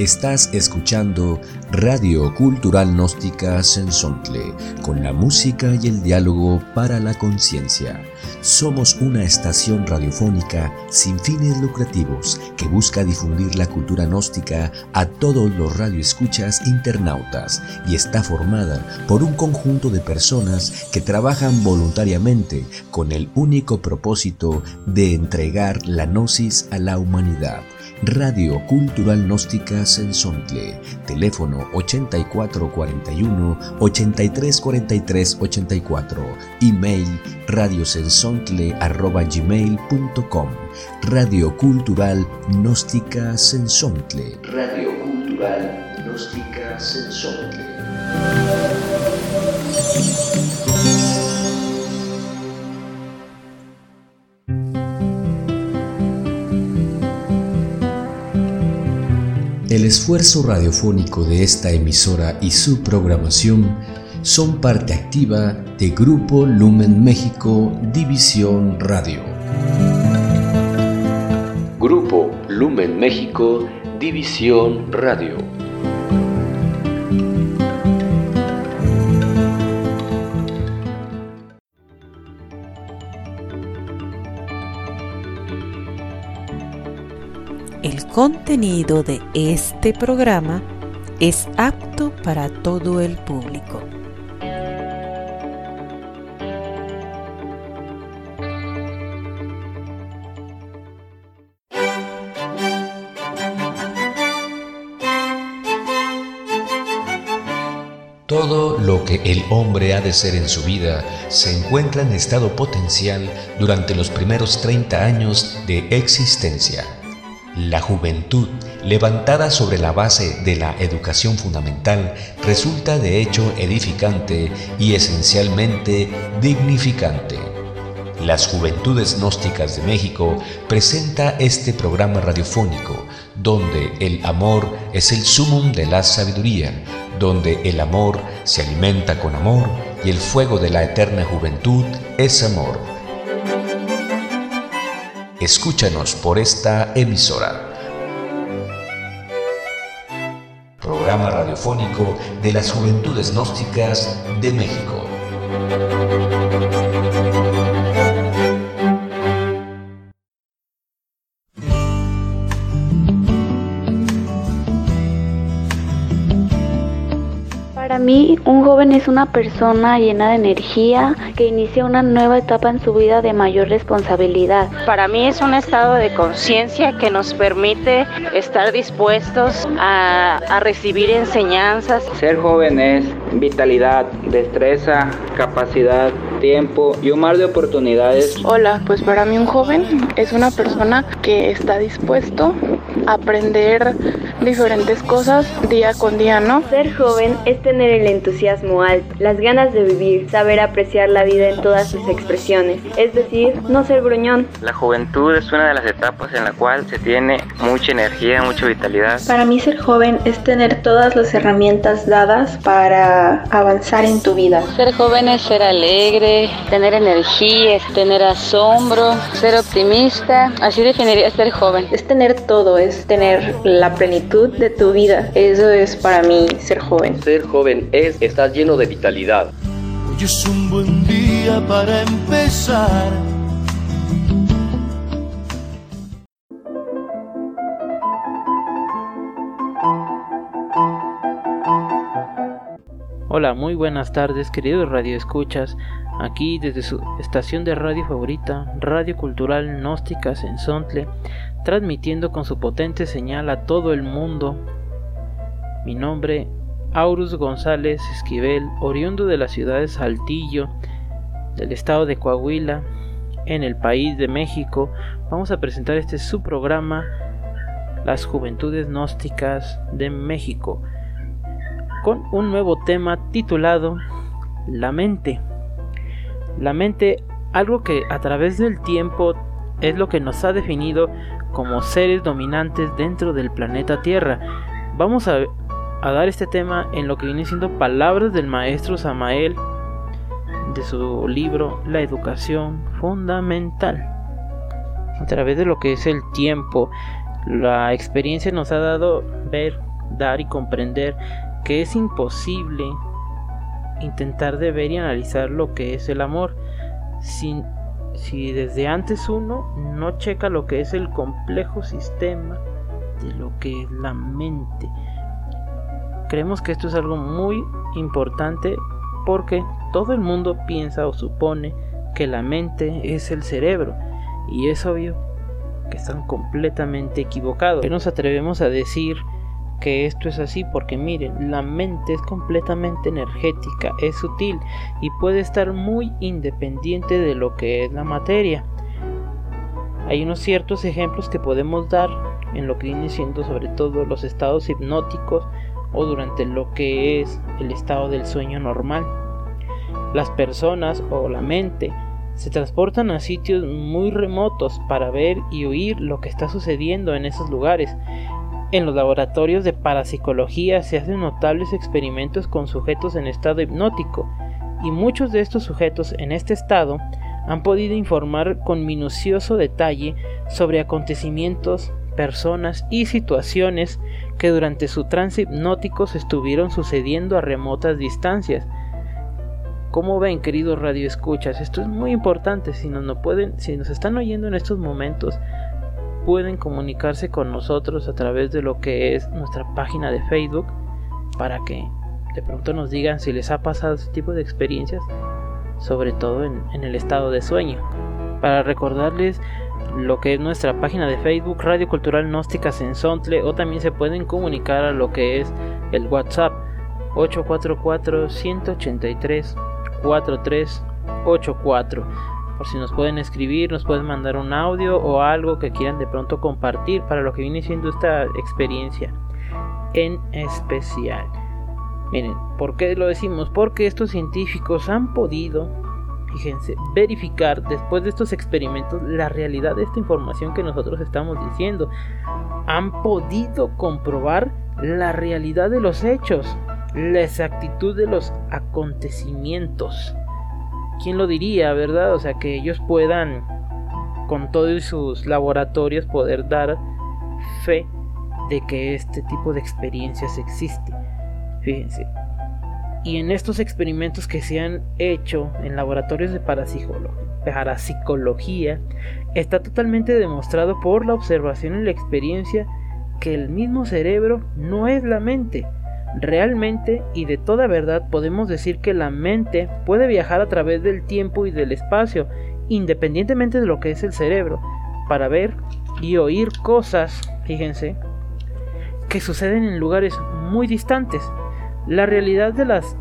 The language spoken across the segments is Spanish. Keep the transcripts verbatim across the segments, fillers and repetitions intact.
Estás escuchando Radio Cultural Gnóstica Sensontle, con la música y el diálogo para la conciencia. Somos una estación radiofónica sin fines lucrativos que busca difundir la cultura gnóstica a todos los radioescuchas internautas y está formada por un conjunto de personas que trabajan voluntariamente con el único propósito de entregar la gnosis a la humanidad. Radio Cultural Gnóstica Sensontle, teléfono ochenta y cuatro cuarenta y uno, ochenta y tres cuarenta y tres ochenta y cuatro, email radiosensontle arroba gmail punto com. Radio Cultural Gnóstica Sensontle. Radio Cultural Gnóstica Sensontle. El esfuerzo radiofónico de esta emisora y su programación son parte activa de Grupo Lumen México, División Radio. Grupo Lumen México, División Radio. El contenido de este programa es apto para todo el público. Todo lo que el hombre ha de ser en su vida se encuentra en estado potencial durante los primeros treinta años de existencia. La juventud, levantada sobre la base de la educación fundamental, resulta de hecho edificante y esencialmente dignificante. Las Juventudes Gnósticas de México presenta este programa radiofónico, donde el amor es el sumum de la sabiduría, donde el amor se alimenta con amor y el fuego de la eterna juventud es amor. Escúchanos por esta emisora. Programa radiofónico de las Juventudes Gnósticas de México. Para mí, un joven es una persona llena de energía que inicia una nueva etapa en su vida de mayor responsabilidad. Para mí es un estado de conciencia que nos permite estar dispuestos a, a recibir enseñanzas. Ser joven es vitalidad, destreza, capacidad, tiempo y un mar de oportunidades. Hola, pues para mí un joven es una persona que está dispuesto a aprender diferentes cosas día con día, ¿no? Ser joven es tener el entusiasmo alto, las ganas de vivir, saber apreciar la vida en todas sus expresiones, es decir, no ser gruñón. La juventud es una de las etapas en la cual se tiene mucha energía, mucha vitalidad. Para mí ser joven es tener todas las herramientas dadas para avanzar en tu vida. Ser joven es ser alegre, tener energía, tener asombro, ser optimista, así definiría ser joven. Es tener todo, es tener la plenitud de tu vida, eso es para mí ser joven. Ser joven es estar lleno de vitalidad. Hoy es un buen día para empezar. Hola, muy buenas tardes, queridos radioescuchas. Aquí desde su estación de radio favorita, Radio Cultural Gnóstica Sensontle, transmitiendo con su potente señal a todo el mundo. Mi nombre, Aurus González Esquivel, oriundo de la ciudad de Saltillo, del estado de Coahuila, en el país de México. Vamos a presentar este su programa, Las Juventudes Gnósticas de México, con un nuevo tema titulado La mente. La mente, algo que a través del tiempo es lo que nos ha definido como seres dominantes dentro del planeta Tierra. Vamos a, a dar este tema en lo que viene siendo palabras del maestro Samael, de su libro La Educación Fundamental. A través de lo que es el tiempo, la experiencia nos ha dado ver dar y comprender que es imposible intentar de ver y analizar lo que es el amor sin, si desde antes uno no checa lo que es el complejo sistema de lo que es la mente. Creemos que esto es algo muy importante porque todo el mundo piensa o supone que la mente es el cerebro, y es obvio que están completamente equivocados. Nos atrevemos a decir que esto es así porque miren, la mente es completamente energética, es sutil y puede estar muy independiente de lo que es la materia. Hay unos ciertos ejemplos que podemos dar en lo que viene siendo sobre todo los estados hipnóticos o durante lo que es el estado del sueño normal. Las personas o la mente se transportan a sitios muy remotos para ver y oír lo que está sucediendo en esos lugares. En los laboratorios de parapsicología se hacen notables experimentos con sujetos en estado hipnótico, y muchos de estos sujetos en este estado han podido informar con minucioso detalle sobre acontecimientos, personas y situaciones que durante su trance hipnótico se estuvieron sucediendo a remotas distancias. ¿Cómo ven, queridos radioescuchas? Esto es muy importante. Si nos, no pueden, si nos están oyendo en estos momentos, pueden comunicarse con nosotros a través de lo que es nuestra página de Facebook para que de pronto nos digan si les ha pasado este tipo de experiencias, sobre todo en, en el estado de sueño. Para recordarles lo que es nuestra página de Facebook, Radio Cultural Gnóstica Sensontle, o también se pueden comunicar a lo que es el WhatsApp ocho cuatro cuatro, uno ocho tres, cuatro tres ocho cuatro. Por si nos pueden escribir, nos pueden mandar un audio o algo que quieran de pronto compartir para lo que viene siendo esta experiencia en especial. Miren, ¿por qué lo decimos? Porque estos científicos han podido, fíjense, verificar después de estos experimentos la realidad de esta información que nosotros estamos diciendo. Han podido comprobar la realidad de los hechos, la exactitud de los acontecimientos. ¿Quién lo diría, verdad? O sea, que ellos puedan, con todos sus laboratorios, poder dar fe de que este tipo de experiencias existe. Fíjense. Y en estos experimentos que se han hecho en laboratorios de parapsicología, está totalmente demostrado por la observación y la experiencia que el mismo cerebro no es la mente. Realmente y de toda verdad podemos decir que la mente puede viajar a través del tiempo y del espacio, independientemente de lo que es el cerebro, para ver y oír cosas, fíjense, que suceden en lugares muy distantes. La realidad de las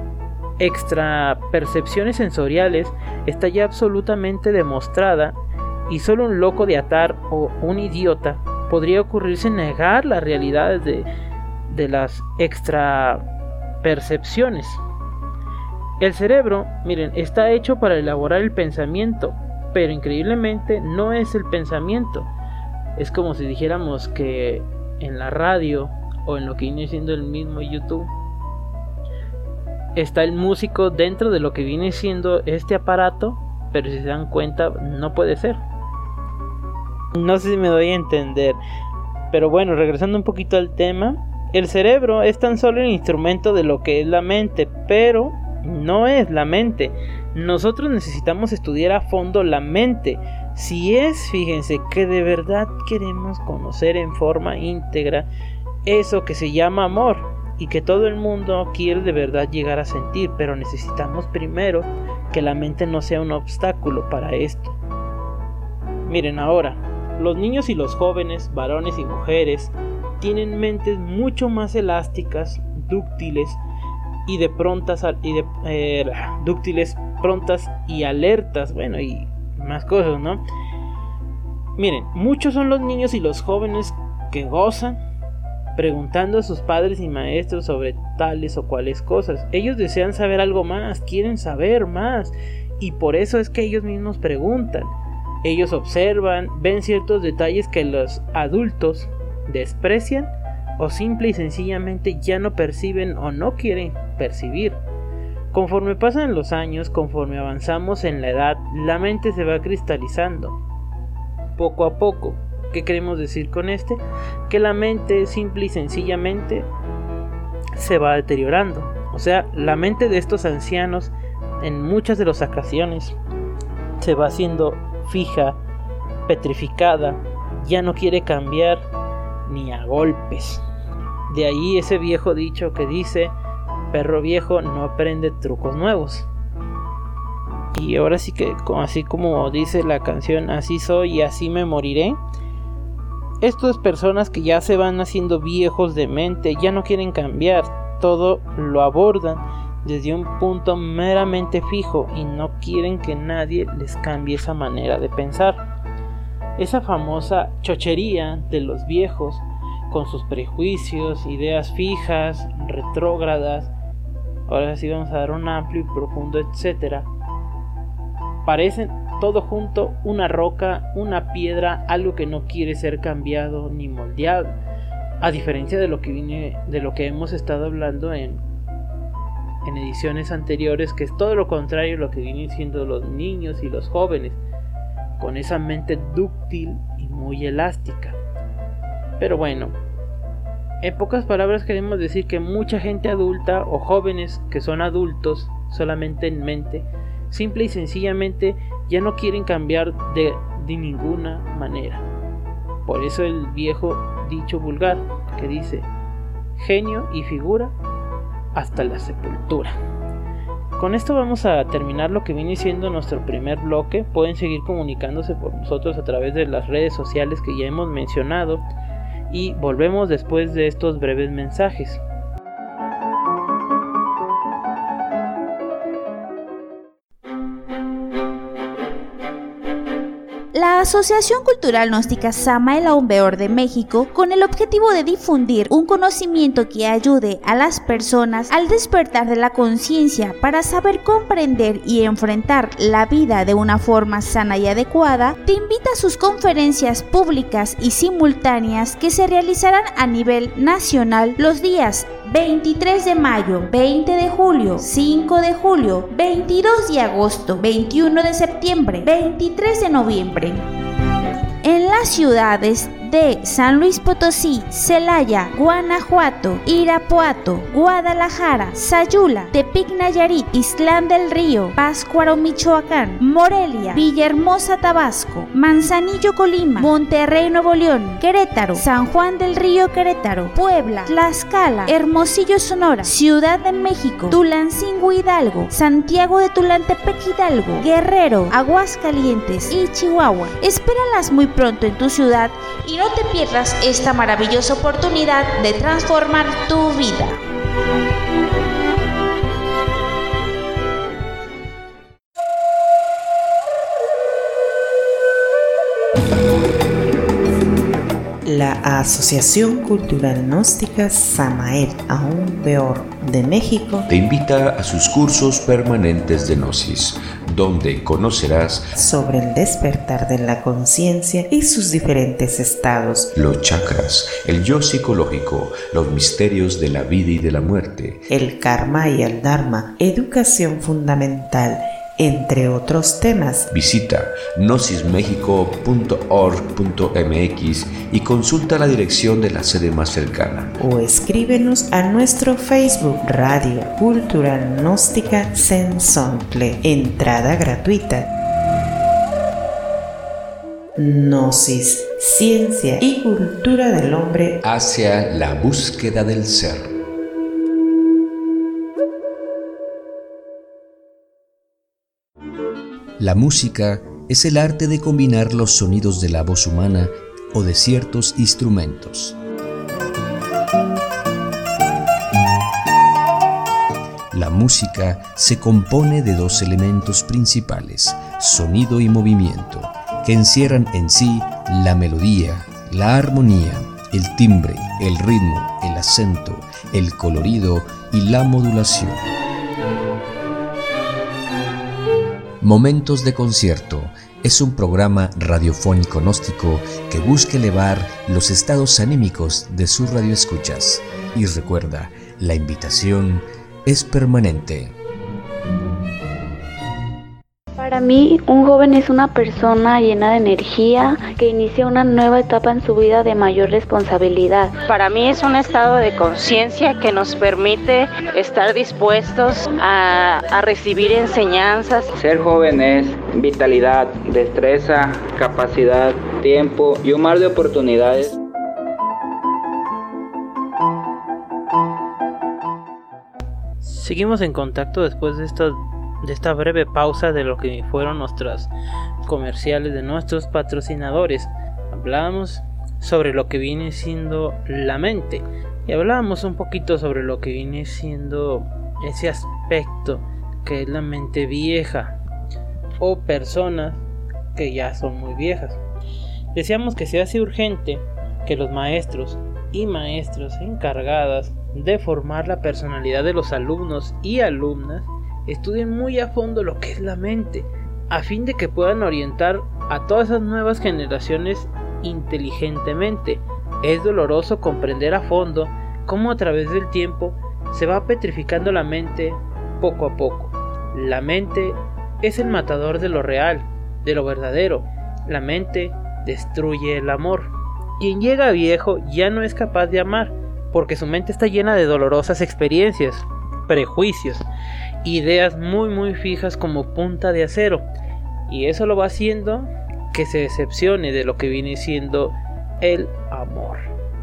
extrapercepciones sensoriales está ya absolutamente demostrada, y solo un loco de atar o un idiota podría ocurrirse negar la realidad de de las extrapercepciones. El cerebro, miren, está hecho para elaborar el pensamiento, pero increíblemente no es el pensamiento. Es como si dijéramos que en la radio o en lo que viene siendo el mismo YouTube está el músico dentro de lo que viene siendo este aparato, pero si se dan cuenta no puede ser. No sé si me doy a entender, pero bueno, regresando un poquito al tema, el cerebro es tan solo el instrumento de lo que es la mente, pero no es la mente. Nosotros necesitamos estudiar a fondo la mente. Si es, fíjense, que de verdad queremos conocer en forma íntegra eso que se llama amor y que todo el mundo quiere de verdad llegar a sentir, pero necesitamos primero que la mente no sea un obstáculo para esto. Miren ahora, los niños y los jóvenes, varones y mujeres, tienen mentes mucho más elásticas, dúctiles y de prontas y de eh, dúctiles, prontas y alertas, bueno, y más cosas, ¿no? Miren, muchos son los niños y los jóvenes que gozan preguntando a sus padres y maestros sobre tales o cuales cosas. Ellos desean saber algo más, quieren saber más, y por eso es que ellos mismos preguntan. Ellos observan, ven ciertos detalles que los adultos desprecian o simple y sencillamente ya no perciben o no quieren percibir. Conforme pasan los años, conforme avanzamos en la edad, la mente se va cristalizando poco a poco, ¿Qué queremos decir con este? Que la mente simple y sencillamente se va deteriorando. O sea, la mente de estos ancianos en muchas de las ocasiones se va haciendo fija, petrificada, ya no quiere cambiar ni a golpes. De ahí ese viejo dicho que dice: perro viejo no aprende trucos nuevos. Y ahora sí que, así como dice la canción, así soy y así me moriré. Estas personas que ya se van haciendo viejos de mente, ya no quieren cambiar, todo lo abordan desde un punto meramente fijo y no quieren que nadie les cambie esa manera de pensar. Esa famosa chochería de los viejos, con sus prejuicios, ideas fijas, retrógradas, ahora sí vamos a dar un amplio y profundo etcétera, parecen todo junto una roca, una piedra, algo que no quiere ser cambiado ni moldeado, a diferencia de lo que vine, de lo que hemos estado hablando en, en ediciones anteriores, que es todo lo contrario a lo que vienen siendo los niños y los jóvenes, con esa mente dúctil y muy elástica. Pero bueno, en pocas palabras queremos decir que mucha gente adulta o jóvenes que son adultos solamente en mente, simple y sencillamente ya no quieren cambiar de, de ninguna manera. Por eso el viejo dicho vulgar que dice: genio y figura hasta la sepultura. Con esto vamos a terminar lo que viene siendo nuestro primer bloque. Pueden seguir comunicándose por nosotros a través de las redes sociales que ya hemos mencionado y volvemos después de estos breves mensajes. La Asociación Cultural Gnóstica Samael Aún Peor de México, con el objetivo de difundir un conocimiento que ayude a las personas al despertar de la conciencia para saber comprender y enfrentar la vida de una forma sana y adecuada, te invita a sus conferencias públicas y simultáneas que se realizarán a nivel nacional los días veintitrés de mayo, veinte de julio, cinco de julio, veintidós de agosto, veintiuno de septiembre, veintitrés de noviembre. En las ciudades de San Luis Potosí, Celaya, Guanajuato, Irapuato, Guadalajara, Sayula, Tepic Nayarit, Islán del Río, Pátzcuaro Michoacán, Morelia, Villahermosa Tabasco, Manzanillo Colima, Monterrey Nuevo León, Querétaro, San Juan del Río Querétaro, Puebla, Tlaxcala, Hermosillo Sonora, Ciudad de México, Tulancingo Hidalgo, Santiago de Tulantepec Hidalgo, Guerrero, Aguascalientes y Chihuahua. Espéralas muy pronto en tu ciudad y no te pierdas esta maravillosa oportunidad de transformar tu vida. La Asociación Cultural Gnóstica Samael Aún Peor de México te invita a sus cursos permanentes de Gnosis, donde conocerás sobre el despertar de la conciencia y sus diferentes estados, los chakras, el yo psicológico, los misterios de la vida y de la muerte, el karma y el dharma, educación fundamental, entre otros temas. Visita gnosis mexico punto org punto m x y consulta la dirección de la sede más cercana. O escríbenos a nuestro Facebook Radio Cultural Gnóstica Sensontle. Entrada gratuita. Gnosis, ciencia y cultura del hombre hacia la búsqueda del ser. La música es el arte de combinar los sonidos de la voz humana o de ciertos instrumentos. La música se compone de dos elementos principales, sonido y movimiento, que encierran en sí la melodía, la armonía, el timbre, el ritmo, el acento, el colorido y la modulación. Momentos de Concierto es un programa radiofónico gnóstico que busca elevar los estados anímicos de sus radioescuchas. Y recuerda, la invitación es permanente. Para mí, un joven es una persona llena de energía que inicia una nueva etapa en su vida de mayor responsabilidad. Para mí es un estado de conciencia que nos permite estar dispuestos a, a recibir enseñanzas. Ser joven es vitalidad, destreza, capacidad, tiempo y un mar de oportunidades. Seguimos en contacto después de esta de esta breve pausa de lo que fueron nuestros comerciales de nuestros patrocinadores. Hablábamos sobre lo que viene siendo la mente y hablábamos un poquito sobre lo que viene siendo ese aspecto que es la mente vieja o personas que ya son muy viejas. Decíamos que se hace urgente que los maestros y maestras encargadas de formar la personalidad de los alumnos y alumnas estudien muy a fondo lo que es la mente, a fin de que puedan orientar a todas esas nuevas generaciones inteligentemente. Es doloroso comprender a fondo cómo a través del tiempo se va petrificando la mente poco a poco. La mente es el matador de lo real, de lo verdadero. La mente destruye el amor. Quien llega viejo ya no es capaz de amar, porque su mente está llena de dolorosas experiencias, prejuicios, ideas muy muy fijas como punta de acero, y eso lo va haciendo que se decepcione de lo que viene siendo el amor.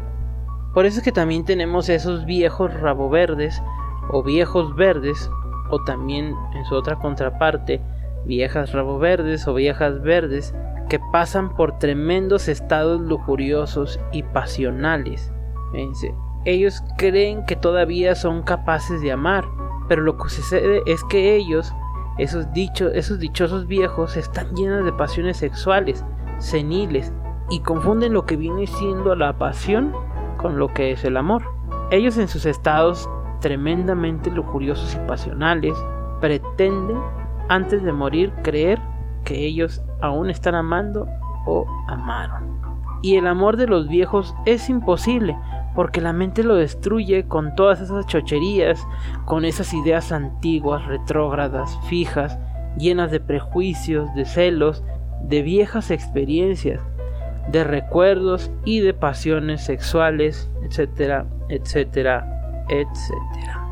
Por eso es que también tenemos esos viejos rabo verdes o viejos verdes, o también en su otra contraparte viejas rabo verdes o viejas verdes, que pasan por tremendos estados lujuriosos y pasionales. Fíjense, ellos creen que todavía son capaces de amar, pero lo que sucede es que ellos, esos, dichos, esos dichosos viejos, están llenos de pasiones sexuales, seniles, y confunden lo que viene siendo la pasión con lo que es el amor. Ellos en sus estados tremendamente lujuriosos y pasionales pretenden antes de morir creer que ellos aún están amando o amaron. Y el amor de los viejos es imposible, porque la mente lo destruye con todas esas chocherías, con esas ideas antiguas, retrógradas, fijas, llenas de prejuicios, de celos, de viejas experiencias, de recuerdos y de pasiones sexuales, etcétera, etcétera, etcétera.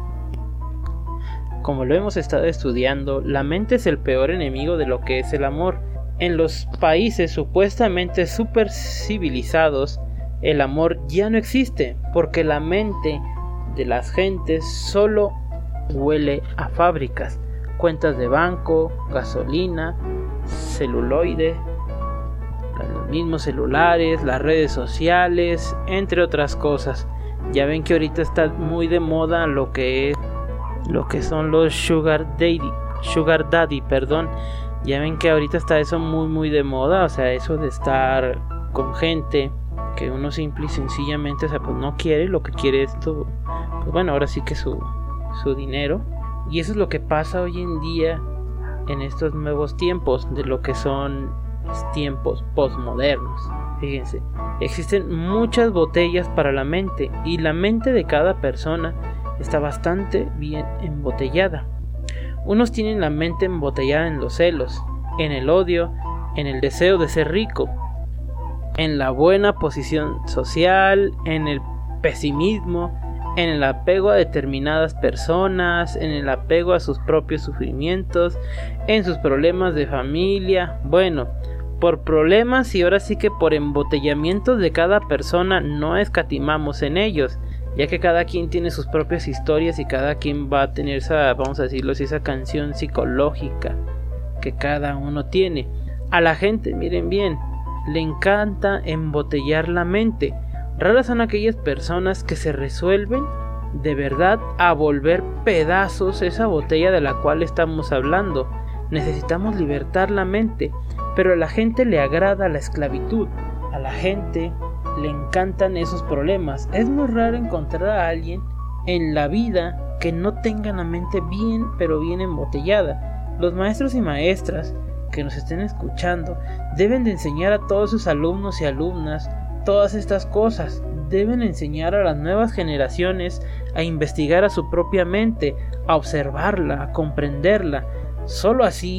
Como lo hemos estado estudiando, la mente es el peor enemigo de lo que es el amor. En los países supuestamente super civilizados, el amor ya no existe, porque la mente de las gentes solo huele a fábricas, cuentas de banco, gasolina, celuloide, los mismos celulares, las redes sociales, entre otras cosas. Ya ven que ahorita está muy de moda lo que es, lo que son los sugar daddy, sugar daddy, perdón. Ya ven que ahorita está eso muy muy de moda, o sea, eso de estar con gente que uno simple y sencillamente, o sea, pues no quiere, lo que quiere es tu, pues bueno, ahora sí que su, su dinero. Y eso es lo que pasa hoy en día en estos nuevos tiempos, de lo que son los tiempos postmodernos. Fíjense, existen muchas botellas para la mente, y la mente de cada persona está bastante bien embotellada. Unos tienen la mente embotellada en los celos, en el odio, en el deseo de ser rico, en la buena posición social, en el pesimismo, en el apego a determinadas personas, en el apego a sus propios sufrimientos, en sus problemas de familia. Bueno, por problemas y ahora sí que por embotellamientos de cada persona no escatimamos en ellos, ya que cada quien tiene sus propias historias y cada quien va a tener esa, vamos a decirlo así, esa canción psicológica que cada uno tiene. A la gente, miren bien, le encanta embotellar la mente. Raras son aquellas personas que se resuelven de verdad a volver pedazos esa botella de la cual estamos hablando. Necesitamos libertar la mente, pero a la gente le agrada la esclavitud. A la gente le encantan esos problemas. Es muy raro encontrar a alguien en la vida que no tenga la mente bien, pero bien embotellada. Los maestros y maestras que nos estén escuchando deben de enseñar a todos sus alumnos y alumnas todas estas cosas. Deben enseñar a las nuevas generaciones a investigar a su propia mente, a observarla, a comprenderla. Solo así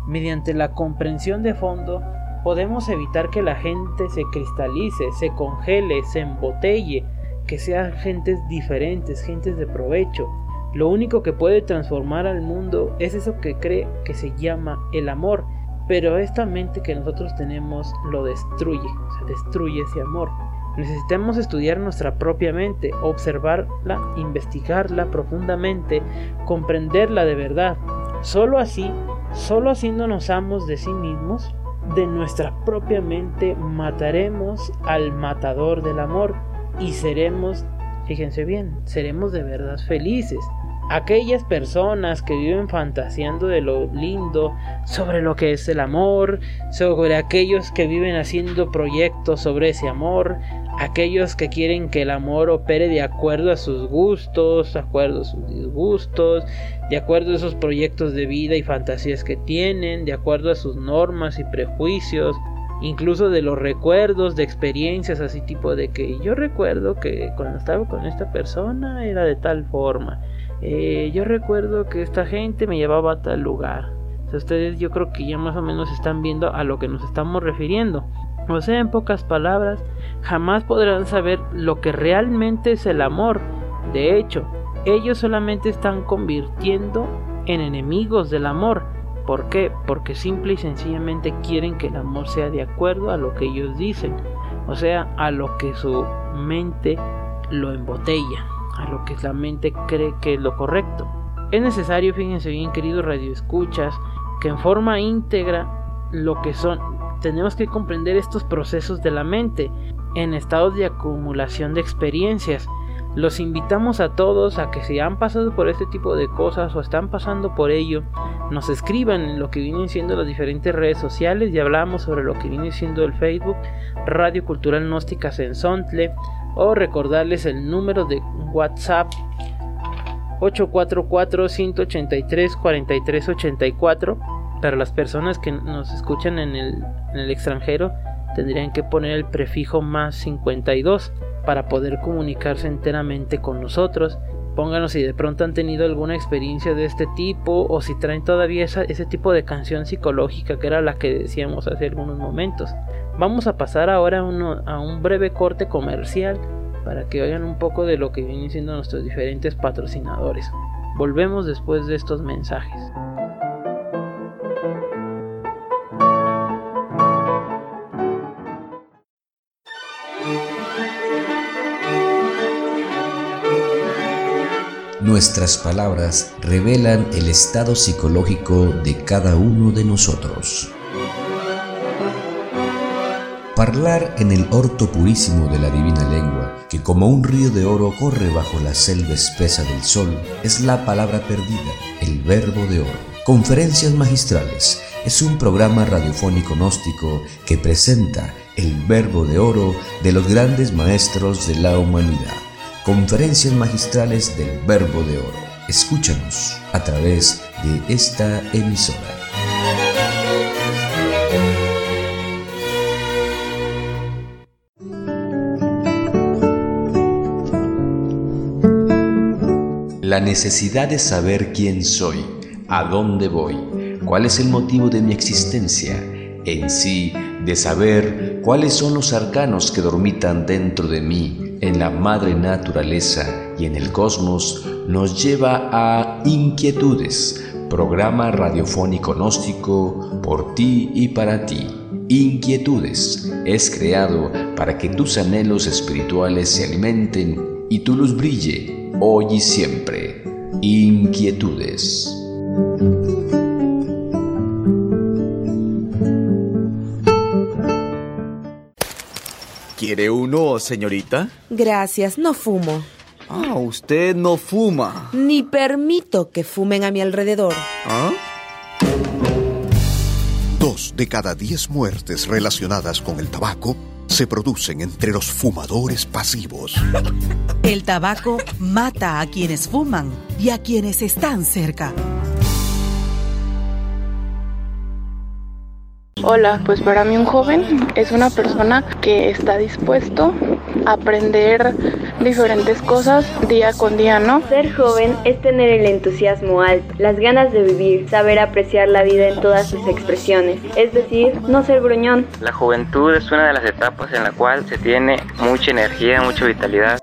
Mediante la comprensión de fondo, podemos evitar que la gente se cristalice, se congele, se embotelle, que sean gentes diferentes, gentes de provecho. Lo único que puede transformar al mundo es eso que cree que se llama el amor, pero esta mente que nosotros tenemos lo destruye, o sea, destruye ese amor. Necesitamos estudiar nuestra propia mente, observarla, investigarla profundamente, comprenderla de verdad. Solo así, solo haciéndonos amos de sí mismos, de nuestra propia mente, mataremos al matador del amor y seremos, fíjense bien, seremos de verdad felices. Aquellas personas que viven fantaseando de lo lindo, sobre lo que es el amor, sobre aquellos que viven haciendo proyectos sobre ese amor, aquellos que quieren que el amor opere de acuerdo a sus gustos, de acuerdo a sus disgustos, de acuerdo a esos proyectos de vida y fantasías que tienen, de acuerdo a sus normas y prejuicios, incluso de los recuerdos, de experiencias así tipo de que yo recuerdo que cuando estaba con esta persona era de tal forma. Eh, yo recuerdo que esta gente me llevaba a tal lugar. O sea, ustedes yo creo que ya más o menos están viendo a lo que nos estamos refiriendo. O sea, en pocas palabras, jamás podrán saber lo que realmente es el amor. De hecho, ellos solamente están convirtiendo en enemigos del amor. ¿Por qué? Porque simple y sencillamente quieren que el amor sea de acuerdo a lo que ellos dicen. O sea, a lo que su mente lo embotella, a lo que la mente cree que es lo correcto. Es necesario, fíjense bien, queridos radioescuchas, que en forma íntegra lo que son, tenemos que comprender estos procesos de la mente en estados de acumulación de experiencias. Los invitamos a todos a que si han pasado por este tipo de cosas o están pasando por ello, nos escriban en lo que vienen siendo las diferentes redes sociales y hablamos sobre lo que viene siendo el Facebook Radio Cultural Gnóstica Sensontle, o recordarles el número de WhatsApp ocho cuatro cuatro, cinco ocho tres, cuatro tres ocho cuatro. Para las personas que nos escuchan en el, en el extranjero, tendrían que poner el prefijo más cincuenta y dos para poder comunicarse enteramente con nosotros. Pónganos si de pronto han tenido alguna experiencia de este tipo, o si traen todavía esa, ese tipo de canción psicológica que era la que decíamos hace algunos momentos. Vamos a pasar ahora a, uno, a un breve corte comercial para que oigan un poco de lo que vienen siendo nuestros diferentes patrocinadores. Volvemos después de estos mensajes. Nuestras palabras revelan el estado psicológico de cada uno de nosotros. Parlar en el orto purísimo de la divina lengua, que como un río de oro corre bajo la selva espesa del sol, es la palabra perdida, el verbo de oro. Conferencias Magistrales es un programa radiofónico gnóstico que presenta el verbo de oro de los grandes maestros de la humanidad. Conferencias Magistrales del Verbo de Oro. Escúchanos a través de esta emisora. La necesidad de saber quién soy, a dónde voy, cuál es el motivo de mi existencia, en sí, de saber cuáles son los arcanos que dormitan dentro de mí, en la madre naturaleza y en el cosmos, nos lleva a Inquietudes, programa radiofónico gnóstico por ti y para ti. Inquietudes es creado para que tus anhelos espirituales se alimenten y tu luz brille hoy y siempre. Inquietudes. ¿Quiere uno, señorita? Gracias, no fumo. Ah, usted no fuma. Ni permito que fumen a mi alrededor. ¿Ah? Dos de cada diez muertes relacionadas con el tabaco se producen entre los fumadores pasivos. El tabaco mata a quienes fuman y a quienes están cerca. Hola, pues para mí un joven es una persona que está dispuesto aprender diferentes cosas día con día, ¿no? Ser joven es tener el entusiasmo alto, las ganas de vivir, saber apreciar la vida en todas sus expresiones, es decir, no ser gruñón. La juventud es una de las etapas en la cual se tiene mucha energía, mucha vitalidad.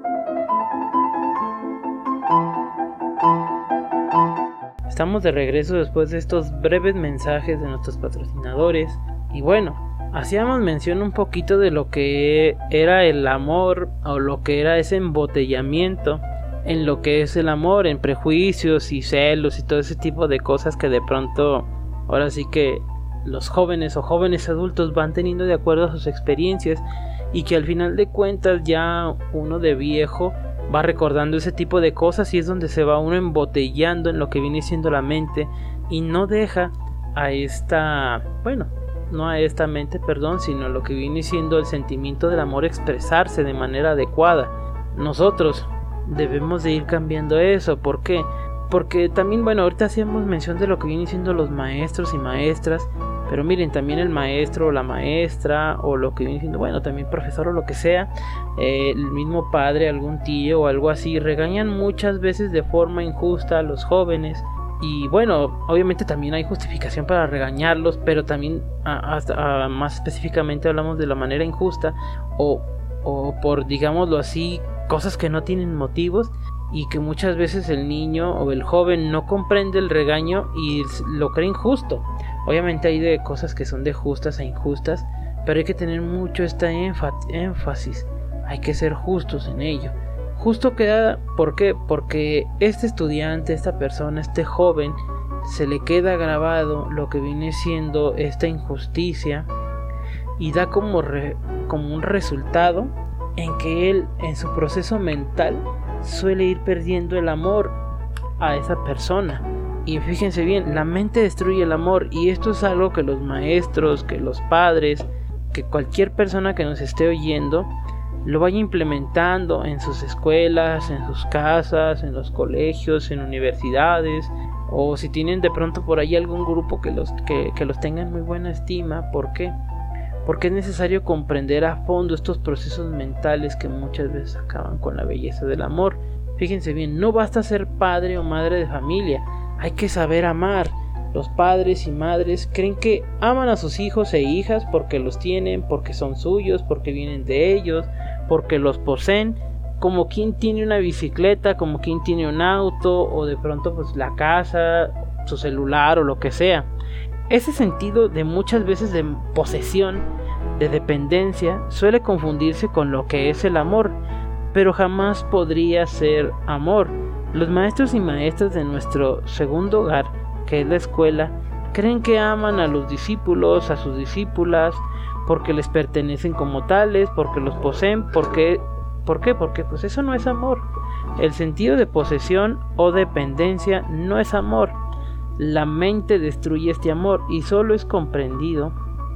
Estamos de regreso después de estos breves mensajes de nuestros patrocinadores. Y bueno, hacíamos mención un poquito de lo que era el amor o lo que era ese embotellamiento en lo que es el amor, en prejuicios y celos y todo ese tipo de cosas que de pronto ahora sí que los jóvenes o jóvenes adultos van teniendo de acuerdo a sus experiencias, y que al final de cuentas ya uno de viejo va recordando ese tipo de cosas, y es donde se va uno embotellando en lo que viene siendo la mente y no deja a esta, bueno, no a esta mente, perdón, sino lo que viene siendo el sentimiento del amor expresarse de manera adecuada. Nosotros debemos de ir cambiando eso. ¿Por qué? Porque también, bueno, ahorita hacíamos mención de lo que vienen siendo los maestros y maestras, pero miren, también el maestro o la maestra, o lo que viene siendo, bueno, también profesor o lo que sea, eh, el mismo padre, algún tío o algo así, regañan muchas veces de forma injusta a los jóvenes. Y bueno, obviamente también hay justificación para regañarlos, pero también a, a, a, más específicamente hablamos de la manera injusta, o, o por, digámoslo así, cosas que no tienen motivos, y que muchas veces el niño o el joven no comprende el regaño y lo cree injusto. Obviamente hay de cosas que son de justas a injustas, pero hay que tener mucho este énfasis, hay que ser justos en ello. Justo queda, ¿por qué? Porque este estudiante, esta persona, este joven, se le queda grabado lo que viene siendo esta injusticia, y da como, re, como un resultado en que él, en su proceso mental, suele ir perdiendo el amor a esa persona. Y fíjense bien, la mente destruye el amor, y esto es algo que los maestros, que los padres, que cualquier persona que nos esté oyendo lo vaya implementando en sus escuelas, en sus casas, en los colegios, en universidades, o si tienen de pronto por ahí algún grupo que los, que, que los tenga en muy buena estima. ¿Por qué? Porque es necesario comprender a fondo estos procesos mentales que muchas veces acaban con la belleza del amor. Fíjense bien, no basta ser padre o madre de familia, hay que saber amar. Los padres y madres creen que aman a sus hijos e hijas porque los tienen, porque son suyos, porque vienen de ellos, porque los poseen, como quien tiene una bicicleta, como quien tiene un auto, o de pronto pues la casa, su celular o lo que sea. Ese sentido de muchas veces de posesión, de dependencia, suele confundirse con lo que es el amor, pero jamás podría ser amor. Los maestros y maestras de nuestro segundo hogar, que es la escuela, creen que aman a los discípulos, a sus discípulas, porque les pertenecen como tales, porque los poseen, porque, ¿por qué? Porque pues eso no es amor. El sentido de posesión o dependencia no es amor. La mente destruye este amor y solo es comprendido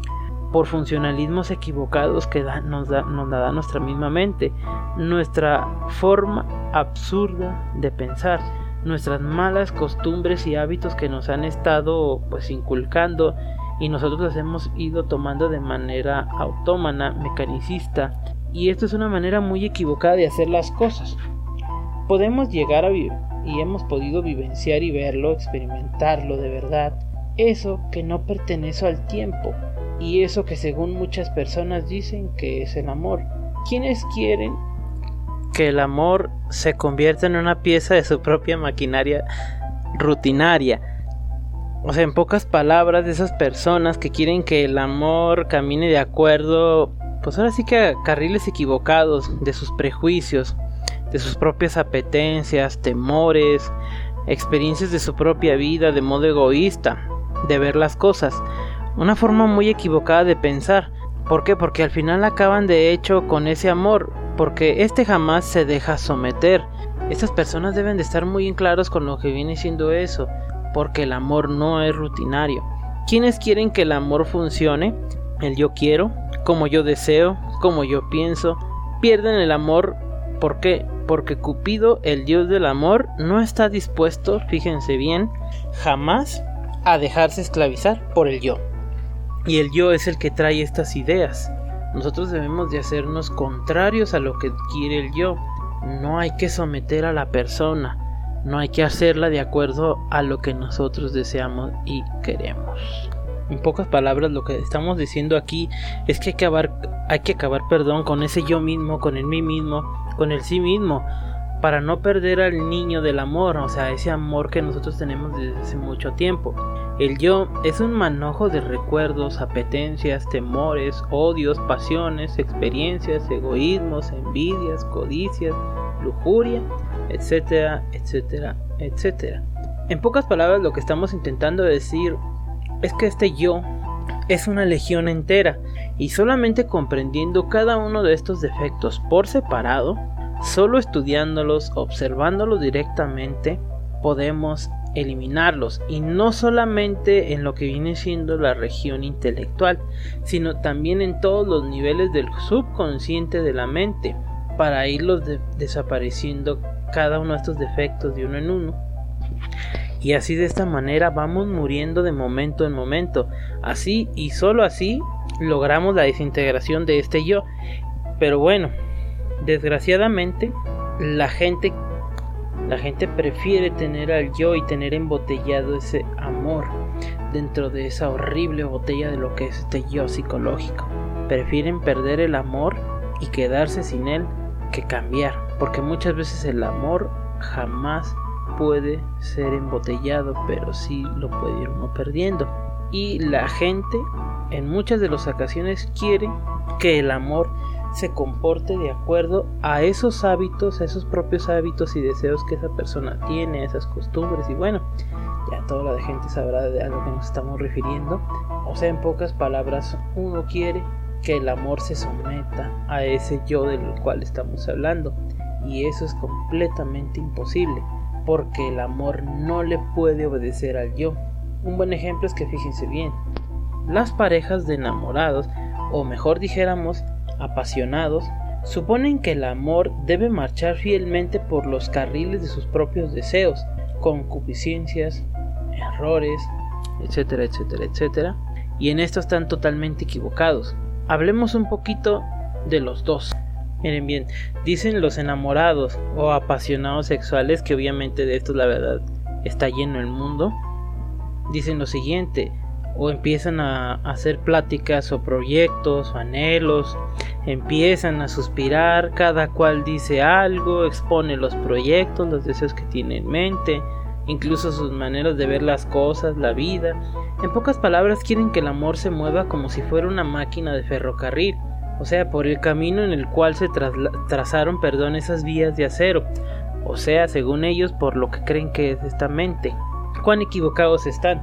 por funcionalismos equivocados que da, nos, da, nos da nuestra misma mente, nuestra forma absurda de pensar, nuestras malas costumbres y hábitos que nos han estado pues inculcando, y nosotros las hemos ido tomando de manera autómata, mecanicista, y esto es una manera muy equivocada de hacer las cosas. Podemos llegar a vivir, y hemos podido vivenciar y verlo, experimentarlo de verdad, eso que no pertenece al tiempo, y eso que según muchas personas dicen que es el amor. ¿Quiénes quieren que el amor se convierta en una pieza de su propia maquinaria rutinaria? O sea, en pocas palabras, de esas personas que quieren que el amor camine de acuerdo, pues ahora sí que a carriles equivocados, de sus prejuicios, de sus propias apetencias, temores, experiencias de su propia vida, de modo egoísta de ver las cosas, una forma muy equivocada de pensar. ¿Por qué? Porque al final acaban de hecho con ese amor, porque este jamás se deja someter. Estas personas deben de estar muy en claros con lo que viene siendo eso, porque el amor no es rutinario. ¿Quiénes quieren que el amor funcione? El yo quiero, como yo deseo, como yo pienso, pierden el amor. ¿Por qué? Porque Cupido, el dios del amor, no está dispuesto, fíjense bien, jamás a dejarse esclavizar por el yo. Y el yo es el que trae estas ideas. nosotros debemos de hacernos contrarios a lo que quiere el yo. No hay que someter a la persona, no hay que hacerla de acuerdo a lo que nosotros deseamos y queremos. En pocas palabras, lo que estamos diciendo aquí es que hay que acabar, hay que acabar, perdón, con ese yo mismo, con el mí mismo, con el sí mismo, para no perder al niño del amor, o sea, ese amor que nosotros tenemos desde hace mucho tiempo. El yo es un manojo de recuerdos, apetencias, temores, odios, pasiones, experiencias, egoísmos, envidias, codicias, lujuria, etcétera, etcétera, etcétera. En pocas palabras, lo que estamos intentando decir es que este yo es una legión entera, y solamente comprendiendo cada uno de estos defectos por separado, solo estudiándolos, observándolos directamente, podemos eliminarlos, y no solamente en lo que viene siendo la región intelectual, sino también en todos los niveles del subconsciente de la mente, para irlos de- desapareciendo cada uno de estos defectos de uno en uno. Y así, de esta manera, vamos muriendo de momento en momento. Así y solo así logramos la desintegración de este yo. Pero bueno, desgraciadamente la gente la gente prefiere tener al yo y tener embotellado ese amor dentro de esa horrible botella de lo que es este yo psicológico. Prefieren perder el amor y quedarse sin él que cambiar, porque muchas veces el amor jamás puede ser embotellado, pero sí lo puede ir uno perdiendo. Y la gente en muchas de las ocasiones quiere que el amor se comporte de acuerdo a esos hábitos, a esos propios hábitos y deseos que esa persona tiene, esas costumbres, y bueno, ya toda la gente sabrá de a lo que nos estamos refiriendo. O sea, en pocas palabras, uno quiere que el amor se someta a ese yo del cual estamos hablando, y eso es completamente imposible, porque el amor no le puede obedecer al yo. Un buen ejemplo es que, fíjense bien, las parejas de enamorados, o mejor dijéramos apasionados, suponen que el amor debe marchar fielmente por los carriles de sus propios deseos, concupiscencias, errores, etcétera, etcétera, etcétera, y en esto están totalmente equivocados. Hablemos un poquito de los dos. Miren bien, dicen los enamorados o apasionados sexuales, que obviamente de esto la verdad está lleno el mundo, dicen lo siguiente, o empiezan a hacer pláticas o proyectos o anhelos, empiezan a suspirar, cada cual dice algo, expone los proyectos, los deseos que tiene en mente, incluso sus maneras de ver las cosas, la vida. En pocas palabras, quieren que el amor se mueva como si fuera una máquina de ferrocarril, o sea, por el camino en el cual se trasla- trazaron, perdón, esas vías de acero, o sea, según ellos, por lo que creen que es esta mente. ¿Cuán equivocados están?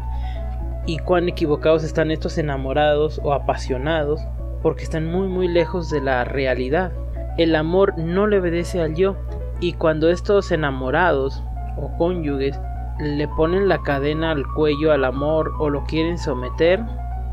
Y cuán equivocados están estos enamorados o apasionados, porque están muy muy lejos de la realidad. El amor no le obedece al yo, y cuando estos enamorados o cónyuges le ponen la cadena al cuello al amor o lo quieren someter,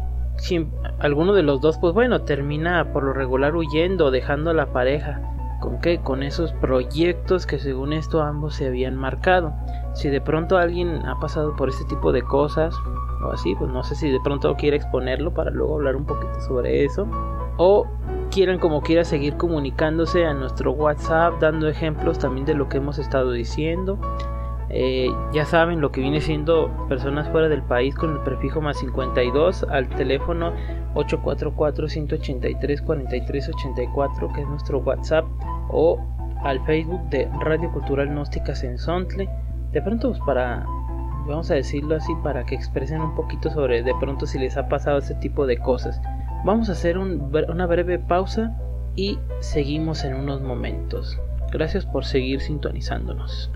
si alguno de los dos, pues bueno, termina por lo regular huyendo o dejando a la pareja. ¿Con qué? Con esos proyectos que según esto ambos se habían marcado. Si de pronto alguien ha pasado por este tipo de cosas o así, pues no sé si de pronto quiere exponerlo para luego hablar un poquito sobre eso, o quieran como quiera seguir comunicándose a nuestro WhatsApp, dando ejemplos también de lo que hemos estado diciendo. Eh, ya saben lo que viene siendo personas fuera del país con el prefijo más cincuenta y dos al teléfono ocho cuatro cuatro, uno ocho tres, cuatro tres ocho cuatro, que es nuestro WhatsApp, o al Facebook de Radio Cultural Gnóstica Sensontle. De pronto, pues para, vamos a decirlo así, para que expresen un poquito sobre de pronto si les ha pasado este tipo de cosas. Vamos a hacer un, una breve pausa y seguimos en unos momentos. Gracias por seguir sintonizándonos.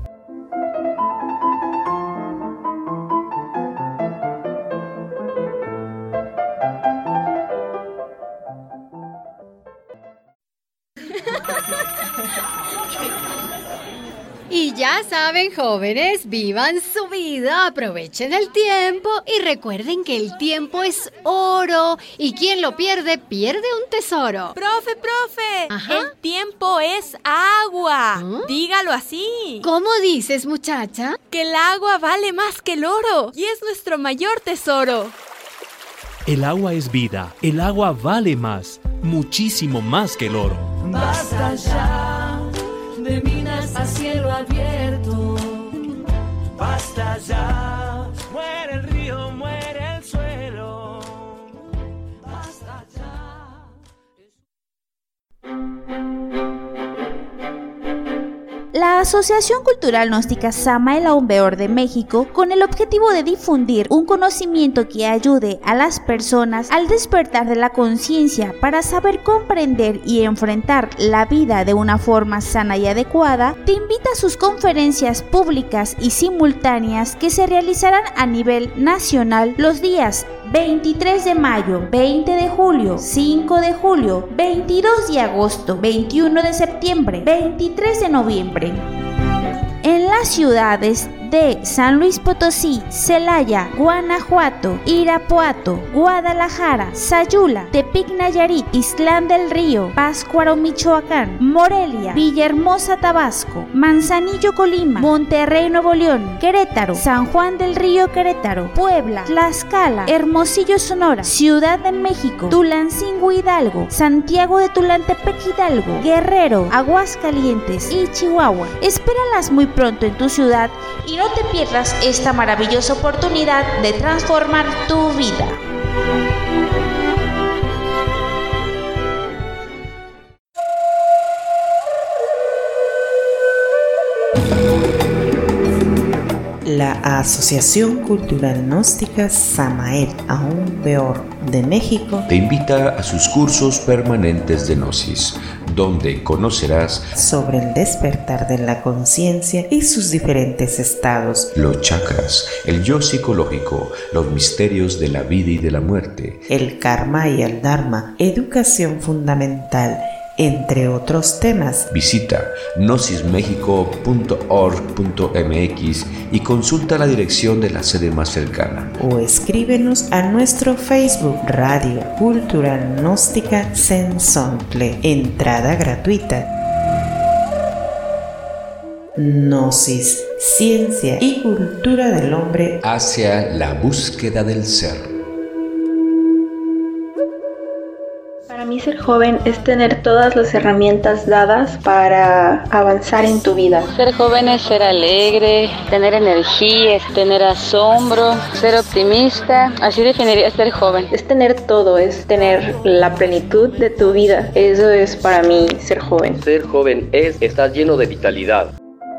Y ya saben, jóvenes, vivan su vida, aprovechen el tiempo y recuerden que el tiempo es oro y quien lo pierde, pierde un tesoro. ¡Profe, profe! Ajá. El tiempo es agua. ¿Mm? Dígalo así. ¿Cómo dices, muchacha? Que el agua vale más que el oro y es nuestro mayor tesoro. El agua es vida, el agua vale más. muchísimo más que el oro. Basta ya de minas a cielo abierto. Basta ya, muere el río, muere el suelo. Basta ya. La Asociación Cultural Gnóstica Samael Aún Beor de México, con el objetivo de difundir un conocimiento que ayude a las personas al despertar de la conciencia para saber comprender y enfrentar la vida de una forma sana y adecuada, te invita a sus conferencias públicas y simultáneas que se realizarán a nivel nacional los días veintitrés de mayo, veinte de julio, cinco de julio, veintidós de agosto, veintiuno de septiembre, veintitrés de noviembre. En las ciudades de San Luis Potosí, Celaya, Guanajuato, Irapuato, Guadalajara, Sayula, Tepic Nayarit, Islán del Río, Pátzcuaro, Michoacán, Morelia, Villahermosa, Tabasco, Manzanillo, Colima, Monterrey, Nuevo León, Querétaro, San Juan del Río, Querétaro, Puebla, Tlaxcala, Hermosillo, Sonora, Ciudad de México, Tulancingo, Hidalgo, Santiago de Tulantepec, Hidalgo, Guerrero, Aguascalientes y Chihuahua. Espéralas muy pronto en tu ciudad y no te pierdas esta maravillosa oportunidad de transformar tu vida. La Asociación Cultural Gnóstica Samael Aún Beor de México te invita a sus cursos permanentes de Gnosis, donde conocerás sobre el despertar de la conciencia y sus diferentes estados, los chakras, el yo psicológico, los misterios de la vida y de la muerte, el karma y el dharma, educación fundamental, entre otros temas. Visita gnosis mexico punto org punto m x y consulta la dirección de la sede más cercana. O escríbenos a nuestro Facebook Radio Cultural Gnóstica Sensontle. Entrada gratuita. Gnosis, ciencia y cultura del hombre hacia la búsqueda del ser. Para mí ser joven es tener todas las herramientas dadas para avanzar en tu vida. Ser joven es ser alegre, tener energía, es tener asombro, ser optimista. Así definiría ser joven. Es tener todo, es tener la plenitud de tu vida. Eso es para mí ser joven. Ser joven es estar lleno de vitalidad.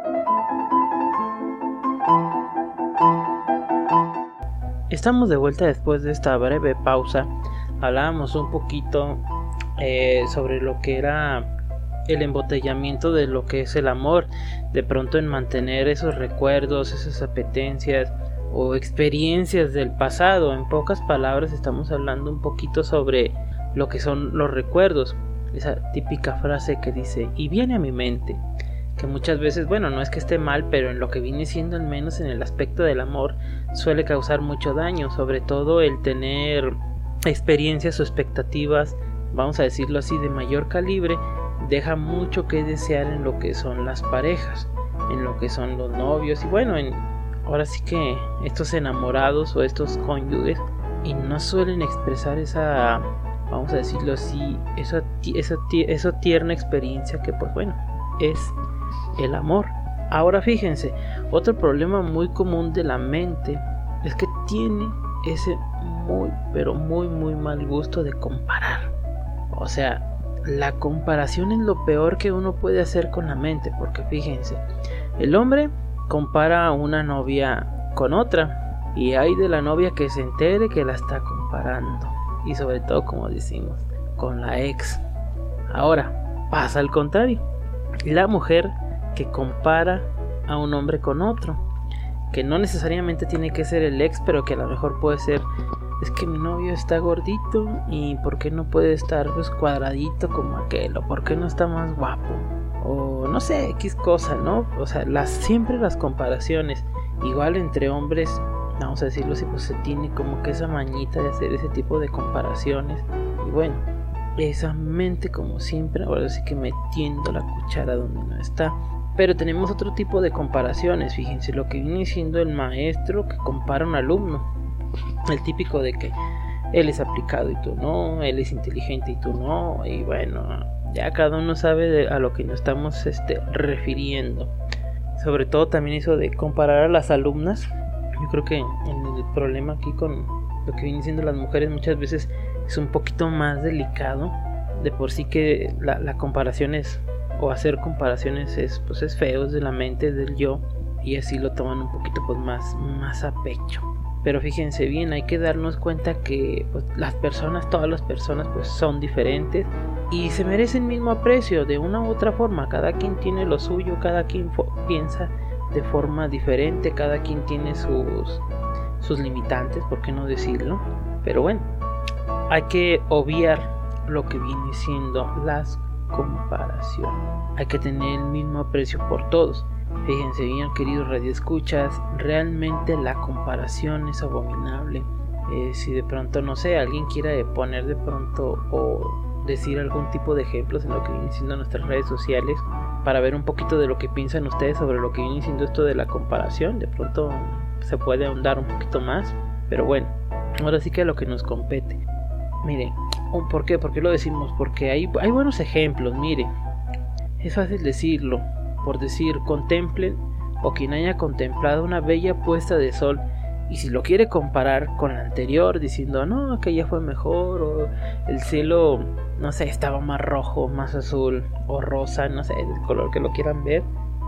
Estamos de vuelta después de esta breve pausa. Hablábamos un poquito eh, sobre lo que era el embotellamiento de lo que es el amor, de pronto en mantener esos recuerdos, esas apetencias o experiencias del pasado. En pocas palabras estamos hablando un poquito sobre lo que son los recuerdos, esa típica frase que dice y viene a mi mente, que muchas veces, bueno, no es que esté mal, pero en lo que viene siendo, al menos en el aspecto del amor, suele causar mucho daño, sobre todo el tener experiencias o expectativas, vamos a decirlo así, de mayor calibre, deja mucho que desear en lo que son las parejas, en lo que son los novios y bueno, en, ahora sí que estos enamorados o estos cónyuges, y no suelen expresar esa, vamos a decirlo así, esa, esa, esa tierna experiencia que pues bueno, es el amor. Ahora fíjense, otro problema muy común de la mente es que tiene ese muy pero muy muy mal gusto de comparar. O sea, la comparación es lo peor que uno puede hacer con la mente, porque fíjense, el hombre compara a una novia con otra y hay de la novia que se entere que la está comparando, y sobre todo, como decimos, con la ex. Ahora pasa al contrario, la mujer que compara a un hombre con otro, que no necesariamente tiene que ser el ex, pero que a lo mejor puede ser, es que mi novio está gordito y ¿por qué no puede estar pues cuadradito como aquel? ¿O por qué no está más guapo? O no sé, X cosa, ¿no? O sea, las, siempre las comparaciones, igual entre hombres, vamos a decirlo así, pues se tiene como que esa mañita de hacer ese tipo de comparaciones. Y bueno, esa mente como siempre, ahora sí que metiendo la cuchara donde no está. Pero tenemos otro tipo de comparaciones, fíjense, lo que viene siendo el maestro que compara a un alumno. El típico de que él es aplicado y tú no, él es inteligente y tú no, y bueno, ya cada uno sabe de, a lo que nos estamos este, refiriendo. Sobre todo también eso de comparar a las alumnas. Yo creo que en el problema aquí con lo que vienen siendo las mujeres muchas veces es un poquito más delicado. De por sí que la, la comparación es, o hacer comparaciones es, pues es feo, es de la mente, es del yo, y así lo toman un poquito pues más, más a pecho. Pero fíjense bien, hay que darnos cuenta que pues, las personas, todas las personas pues son diferentes y se merecen el mismo aprecio de una u otra forma. Cada quien tiene lo suyo, cada quien fo- piensa de forma diferente, cada quien tiene sus, sus limitantes, por qué no decirlo. Pero bueno, hay que obviar lo que viene siendo las comparaciones. Hay que tener el mismo aprecio por todos. Fíjense bien, queridos radioescuchas, realmente la comparación es abominable. Eh, si de pronto, no sé, alguien quiera poner de pronto o decir algún tipo de ejemplos en lo que vienen siendo nuestras redes sociales para ver un poquito de lo que piensan ustedes sobre lo que viene siendo esto de la comparación, de pronto se puede ahondar un poquito más. Pero bueno, ahora sí que a lo que nos compete. Miren, ¿por qué? ¿Por qué lo decimos? Porque hay, hay buenos ejemplos, miren. Es fácil decirlo. Por decir, contemplen o quien haya contemplado una bella puesta de sol, y si lo quiere comparar con la anterior diciendo no, aquella fue mejor, o el cielo, no sé, estaba más rojo, más azul o rosa, no sé, el color que lo quieran ver,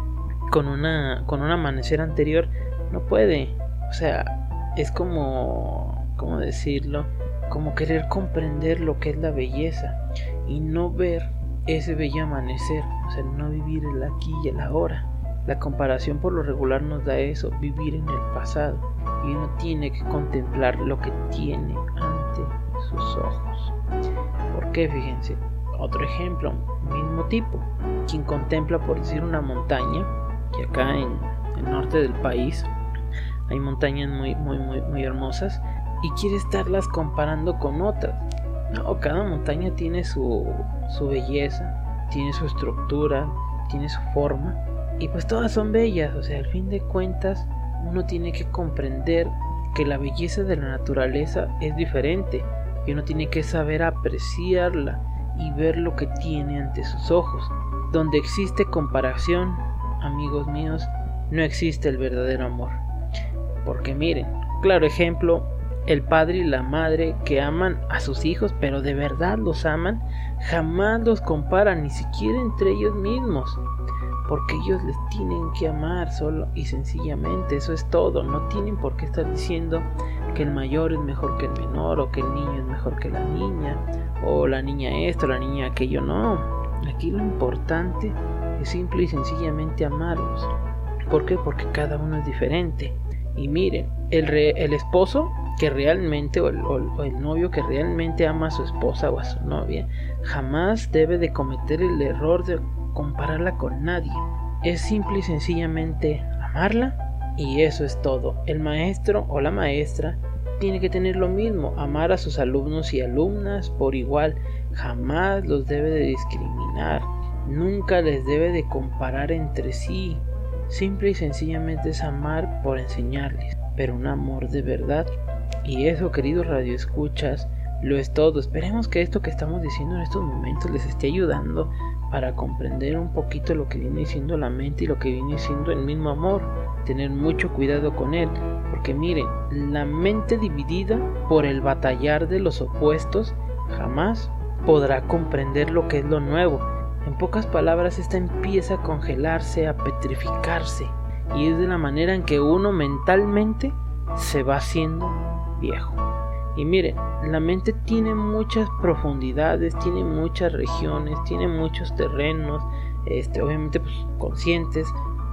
con una con un amanecer anterior, no puede. O sea, es como, ¿cómo decirlo? Como querer comprender lo que es la belleza y no ver ese bello amanecer, o sea, no vivir el aquí y el ahora. La comparación por lo regular nos da eso, vivir en el pasado, y uno tiene que contemplar lo que tiene ante sus ojos. ¿Por qué? Fíjense, otro ejemplo, mismo tipo, quien contempla, por decir, una montaña, que acá en el norte del país hay montañas muy, muy, muy, muy hermosas, y quiere estarlas comparando con otras. No, cada montaña tiene su, su belleza, tiene su estructura, tiene su forma, y pues todas son bellas. O sea, al fin de cuentas uno tiene que comprender que la belleza de la naturaleza es diferente, y uno tiene que saber apreciarla y ver lo que tiene ante sus ojos. Donde existe comparación, amigos míos, no existe el verdadero amor. Porque miren, claro ejemplo, el padre y la madre que aman a sus hijos, pero de verdad los aman, jamás los comparan, ni siquiera entre ellos mismos, porque ellos les tienen que amar solo y sencillamente, eso es todo. No tienen por qué estar diciendo que el mayor es mejor que el menor, o que el niño es mejor que la niña, o la niña esto, la niña aquello. No, aquí lo importante es simple y sencillamente amarlos. ¿Por qué? Porque cada uno es diferente. Y miren, el, re, el esposo que realmente, o el, o el novio que realmente ama a su esposa o a su novia, jamás debe de cometer el error de compararla con nadie. Es simple y sencillamente amarla, y eso es todo. El maestro o la maestra tiene que tener lo mismo, amar a sus alumnos y alumnas por igual. Jamás los debe de discriminar, nunca les debe de comparar entre sí. Simple y sencillamente es amar por enseñarles, pero un amor de verdad. Y eso, queridos radioescuchas, lo es todo. Esperemos que esto que estamos diciendo en estos momentos les esté ayudando para comprender un poquito lo que viene siendo la mente y lo que viene siendo el mismo amor. Tener mucho cuidado con él, porque miren, la mente dividida por el batallar de los opuestos jamás podrá comprender lo que es lo nuevo. En pocas palabras, esta empieza a congelarse, a petrificarse, y es de la manera en que uno mentalmente se va haciendo viejo. Y miren, la mente tiene muchas profundidades, tiene muchas regiones, tiene muchos terrenos, este, obviamente pues, conscientes,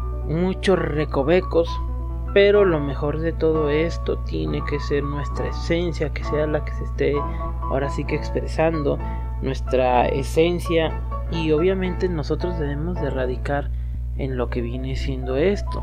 muchos recovecos, pero lo mejor de todo esto tiene que ser nuestra esencia, que sea la que se esté ahora sí que expresando, nuestra esencia. Y obviamente nosotros debemos de radicar en lo que viene siendo esto,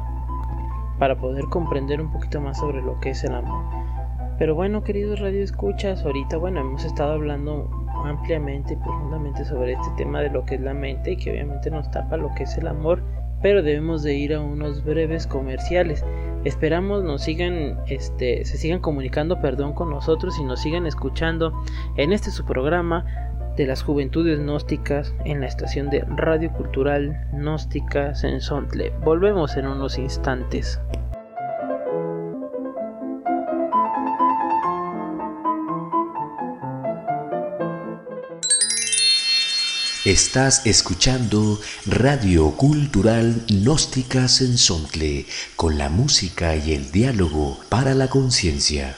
para poder comprender un poquito más sobre lo que es el amor. Pero bueno, queridos radioescuchas, ahorita bueno, hemos estado hablando ampliamente y profundamente sobre este tema de lo que es la mente, y que obviamente nos tapa lo que es el amor, pero debemos de ir a unos breves comerciales. Esperamos nos sigan, este, se sigan comunicando, perdón, con nosotros y nos sigan escuchando en este su programa de las Juventudes Gnósticas en la estación de Radio Cultural Gnóstica Sensontle. Volvemos en unos instantes. Estás escuchando Radio Cultural Gnóstica Sensontle, con la música y el diálogo para la conciencia.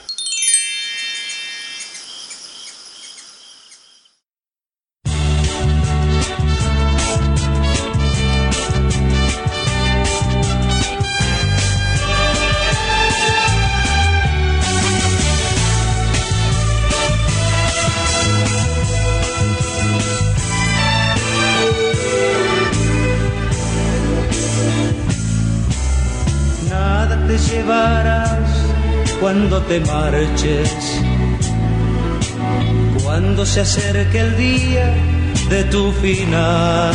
Cuando te marches, cuando se acerque el día de tu final,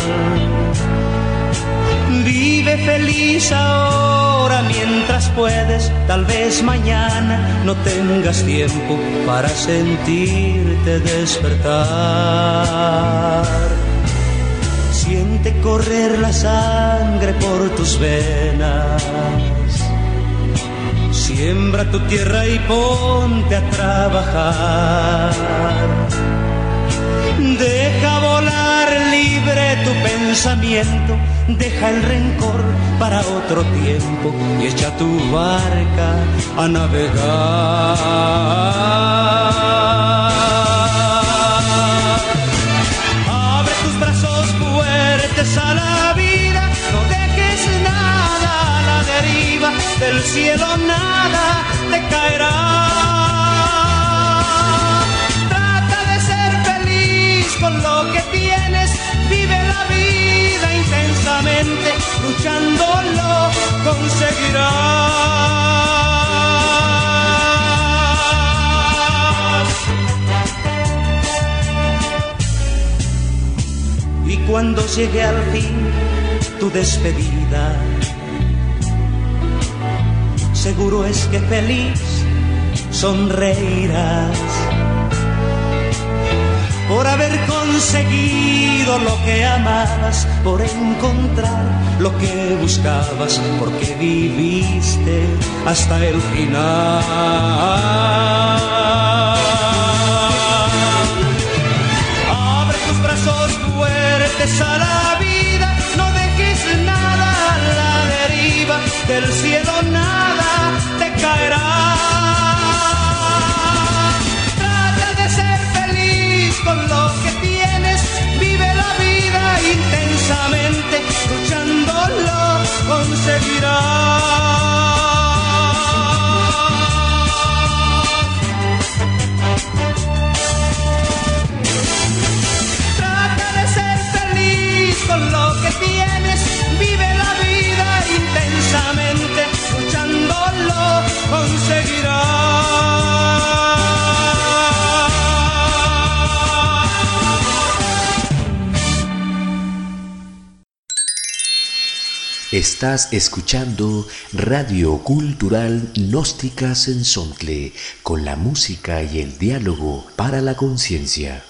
vive feliz ahora mientras puedes, tal vez mañana no tengas tiempo para sentirte despertar. Siente correr la sangre por tus venas. Siembra tu tierra y ponte a trabajar. Deja volar libre tu pensamiento, deja el rencor para otro tiempo y echa tu barca a navegar. Abre tus brazos fuertes a la vida, no dejes nada a la deriva, del cielo nada te caerá. Trata de ser feliz con lo que tienes, vive la vida intensamente, luchando lo conseguirás. Y cuando llegue al fin tu despedida, seguro es que feliz sonreirás por haber conseguido lo que amabas, por encontrar lo que buscabas, porque viviste hasta el final. Abre tus brazos fuertes a la vida, no dejes nada a la deriva, del cielo nada te caerá. Trata de ser feliz con lo que tienes, vive la vida intensamente, luchando lo conseguirás. Trata de ser feliz con lo que tienes, vive la vida intensamente, luchando lo conseguirás. Estás escuchando Radio Cultural Gnóstica Sensontle, con la música y el diálogo para la conciencia.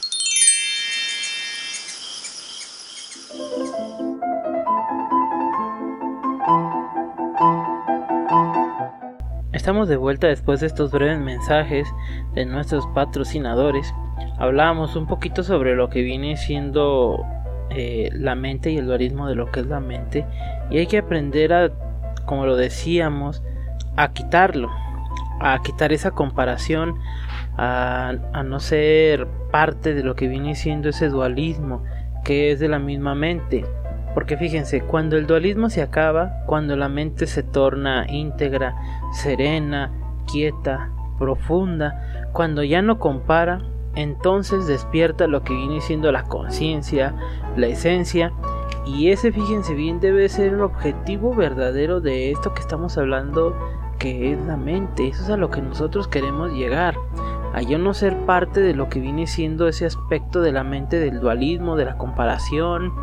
Estamos de vuelta después de estos breves mensajes de nuestros patrocinadores. Hablábamos un poquito sobre lo que viene siendo eh, la mente y el dualismo de lo que es la mente, y hay que aprender a, como lo decíamos, a quitarlo, a quitar esa comparación, a, a no ser parte de lo que viene siendo ese dualismo que es de la misma mente. Porque fíjense, cuando el dualismo se acaba, cuando la mente se torna íntegra, serena, quieta, profunda, cuando ya no compara, entonces despierta lo que viene siendo la conciencia, la esencia, y ese, fíjense bien, debe ser el objetivo verdadero de esto que estamos hablando, que es la mente. Eso es a lo que nosotros queremos llegar, a yo no ser parte de lo que viene siendo ese aspecto de la mente, del dualismo, de la comparación,